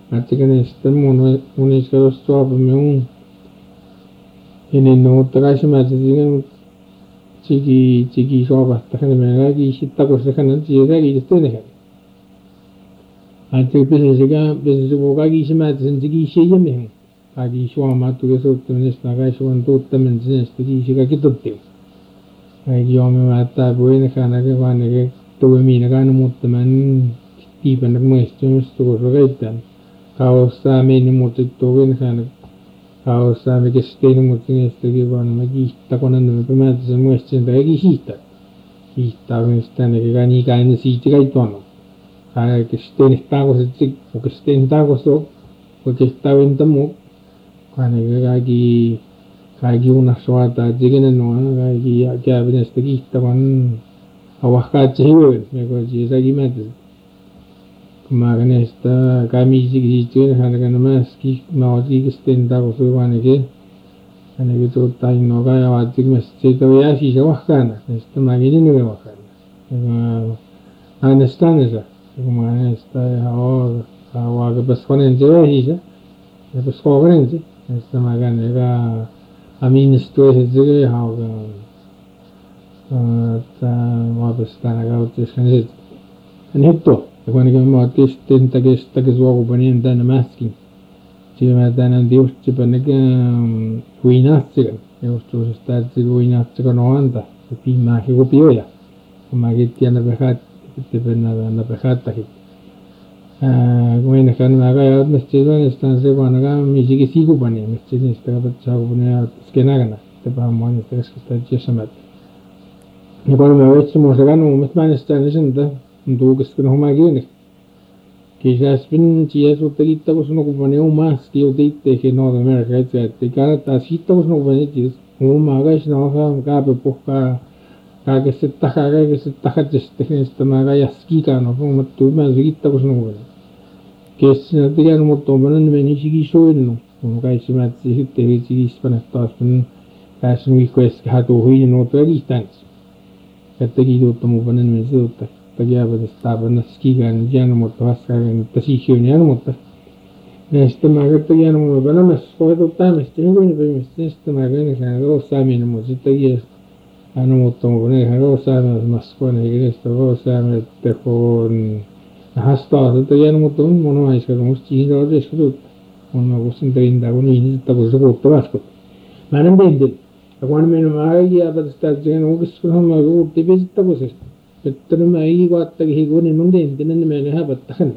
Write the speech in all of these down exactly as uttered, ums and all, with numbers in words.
Att ganesta mun munisca stop me Inen tagasi matasingan chiki chiki soba takan mega ki shitta ko sakan chi ragi jistene kan ate pese siga pese sugo ga ki matasin chiki shiye me agi shwa matu ke so tunes naga shwan to tamen jines chiki shiga kitotte agi yome mata boine kana ke wane ke to mi naga no mutaman ti ban mo estum sto ko gaitan kausa me ni mutu to wen kana kausa me ke stene mutu ne stegi wan magi takonan me pemata se mo estum da gi hita hita me stane ke gani ka ni si tiga itono ka ke stene tago se tik o ke stene tago so ko ke stawen tamo kana ke gagi kagi una suata jigene no gagi ya bene stegi taman awaka chewe me ko ji sagi mata Magana esta kami sigi sigi hana kana maski maji kisten da ko suwane ke ana ke to tai no ga ya wati mes che to ya si so kana esta magini no ga kana ana stane sa kuma ana esta ha wa ga bas konen je hi ja ya bas ko konen je esta magana ga amin sto se je ha ga ta wa bas kana ga to skane ne to Quando che mo che stenta che sta che suoco ponendo na maschi ci mette na dio ci pone che cuinazzi che sto sta ci cuinazzi con novanta e prima che copioia ma che ti hanno beccato che per na beccata che eh come ne fanno magari mestiere stanno se quando ga mi ci che si cupane mestiere sta per ciao cupane skenagana te pa mo ne sta sta ci samet e quando mi avessi mo se ganno mi sta ne sta ne senta do que se não magine que já spin tia so pelita ko no kupane o mas que o deite que no America que te cara ta sita ko no kupane tis o maga is no ha ka pe poka ka que se ta ka que se ta ka este esta maga ya ski ka no mo tu ma zita ko no kupane que se te ya no to banan me ni sigi so no no ka si ma si te si spana ta spin ka si mi quest ka to hui no to distance que te gido to mo banan me so ta ya pues estaba en ski gan ya no moto hasta en tasio ya no moto este magato ya no me van a me puedo tan este no me me este magato que no sabe no mo está ya ano moto mo ne no sabe más con el esto no sabe te con hasta esto ya no moto mo no es que no sti no es que uno me gusta entender uno y está pues lo que vasco manan vende cuando me no hay ya para estar ya no es que no me gusta te está pues Betul mai guatta ke higone nunde intenen mene ha battakan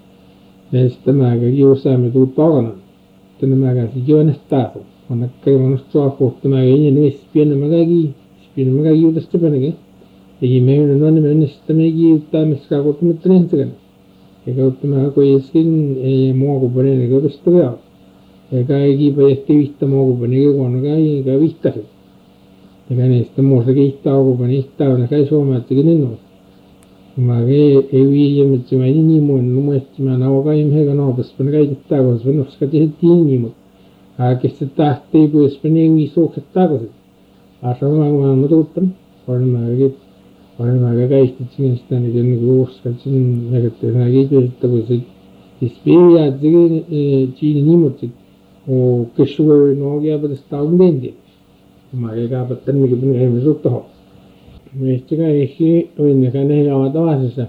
nesta maga io sa me tu togana tene maga si io ne stato ona che non sto a porto maga ne ne spiene maga gi spiene maga io da stepene che e me non ne me sta me gi utta me ska ko tu metrense kan e ga utta maga ko eskin e mo ko bene ne ko sto ga e ga gi pa este vista mo ko bene ke kono ga ga vista ke Ega nesta mosa che stavo con esta una kai so ma tigene no ma che e vi je mit mai ni mo no mo estima na oga im he no bas pen kai sta go so no skate ti ni mo a che se sta te go spene wi so che sta go a so ma ma mo to tam por ma che por ma che kai sti tin sta ne gen go skate ne che te na ge te sta go se ti spiega tige ci ni mo ti o che so no ge ba sta un dente Mage ka patan mi kibun e mesut to mesti ka ehi o ne ka ne ya wata wasa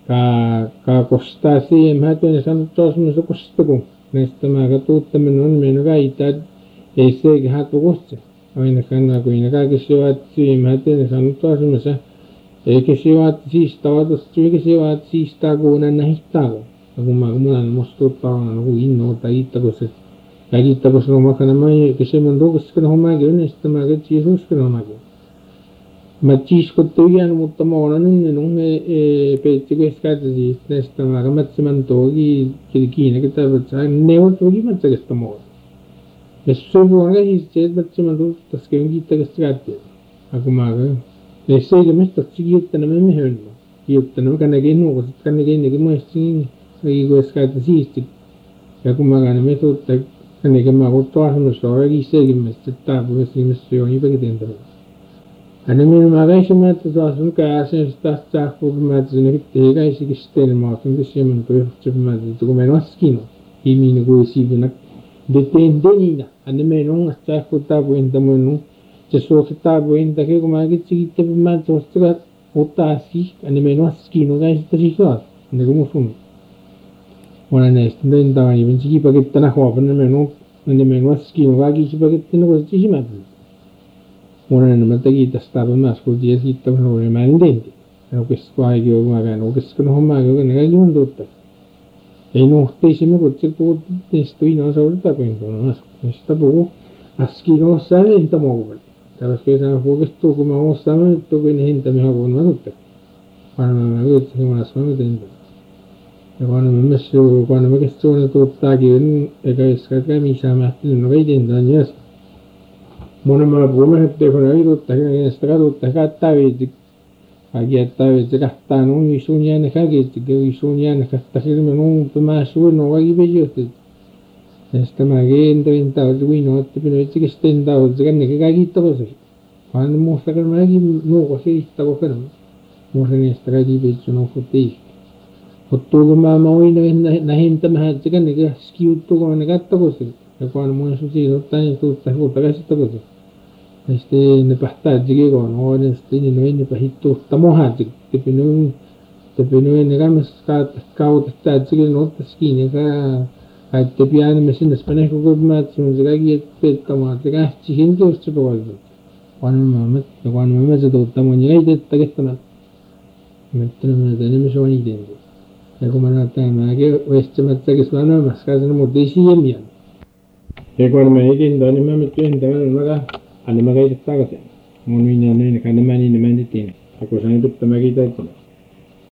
ka ka costa si em ha to ne san tos mi so costa ko nesta ma ka to tamen non me no ga ita ese ga to costa o ne ka na ko ne ka ke se wa si em ha to ne san tos mi sa e ke se wa si sta wa to si ke se wa si sta go na na sta go ko ma mo na mo sto ta na go in no ta ita ko se Lagi tapos no makana mai ke se mando ke se no ma ge ne sta ma ge chi so ke no ma ge ma chi sko to ya no to mo na ne no e pe ti ke ska di ne sta ma ga ma se man to gi ki ki ne ke ta ba sa ne o to gi ma se ke sta mo e so bo ga hi se ba se man to ta ske gi ta ke ska ti a ku ma ge ne se ge me sta chi gi ta na me me he no gi ta na ka ne ge no ko ka ne ge ne ge mo si gi go ska ti si ti ya ku ma ga ne me to ta ne che ma ko to no so gi se gi me sta bu si me so ni pe che dentro ane me ma ga se ma to so ka se sta sta ko ma ne te ga si che ste ma so che se me to se ma to come no schino Kimi ko isibunak depende nina ane menong asta kota buenta menong jeso kita buenta ke kumagi cikita bima tostra otasi ane menong skino guys terikot ane kumusun wana nest den tawani benci paket tanah ko ane menong ane menong skino gagi paket tino ko cisimat wana ane mata kita staba mas ko dia kita no ne mandente no kesko ay ko maga no kesko no maga ko ne gagi mundotta e non stessimo con certo testo in una sorta quindi non sta poco a schino sale in tamo la spesa un po' questo come ho stato to che niente mi ha con tutto quando mi ha detto che una sono dentro e quando mi ha messo quando mi ha chiesto tutta che e che scarica mi sa ma non vedi dentro niente non me la può mettere con la tutta che sta tutta catta vedi Agiata vete kahta no isunya ne kage tige isunya ne kahta hirme no pemasur no wagi bejote esta mage treinta ui no te pero tige stenda o tige ne kage to so pan mo sacar magi no ko se ista ko pero mo re esta kage bejo no fote foto ma ma ui na na henta ma tige ne skiu to ko ne gatta ko so e quan mo su si no tani to ta ko ta to ko este ne pasta jige ko no este ne ne pahito tamo ha jig te pinu te pinu ne ga mes ka ka o ta jige no ta ski ne ga a te piano me sin spane ko ko ma tsun jega gi pe tamo jega chi hin to sto ko wal wan ma me te wan ma me to tamo ni ga te ta ke ta me te me de ne me so ni de e ko ma na ta ma ge o este ma ta ke so na ma ska ne mo de si ye mi e ko ma e ke ndo ne me te ndo ne ga ane magai taga se monu ina ne kana mani ne mani tin ako sani tutta magi ta